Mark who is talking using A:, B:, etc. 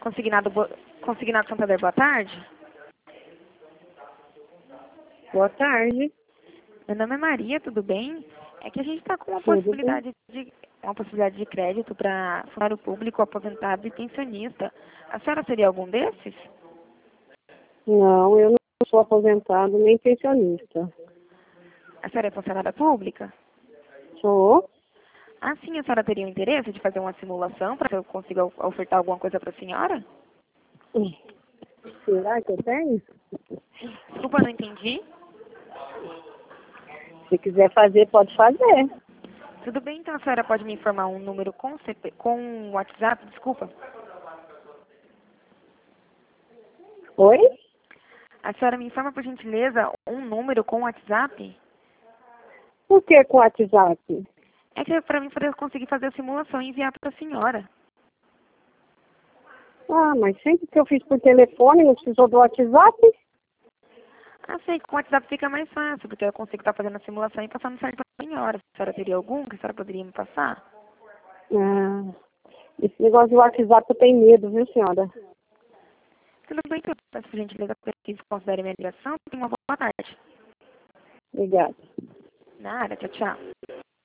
A: Consignado Santander, boa tarde.
B: Boa tarde.
A: Meu nome é Maria, tudo bem? É que a gente está com uma
B: Tudo
A: possibilidade de crédito para funcionário público, aposentado e pensionista. A senhora seria algum desses?
B: Não, eu não sou aposentado nem pensionista.
A: A senhora é funcionária pública?
B: Sou?
A: Ah, sim, a senhora teria o interesse de fazer uma simulação para que eu consiga ofertar alguma coisa para a senhora?
B: Será que eu tenho?
A: Desculpa, não entendi.
B: Se quiser fazer, pode fazer.
A: Tudo bem, então a senhora pode me informar um número com WhatsApp? Desculpa.
B: Oi?
A: A senhora me informa, por gentileza, um número com WhatsApp?
B: Por que com o WhatsApp?
A: É que é para mim poder conseguir fazer a simulação e enviar para a senhora.
B: Ah, mas sempre que eu fiz por telefone, não precisou do WhatsApp?
A: Ah, sei, com o WhatsApp fica mais fácil, porque eu consigo estar fazendo a simulação e passando certo para a senhora. A senhora teria algum que a senhora poderia me passar?
B: Ah, esse negócio de WhatsApp eu tenho medo, viu, senhora?
A: Tudo bem, que eu peço, por gentileza, que considere minha ligação. Tenha uma boa tarde.
B: Obrigada.
A: Na área, tchau, tchau.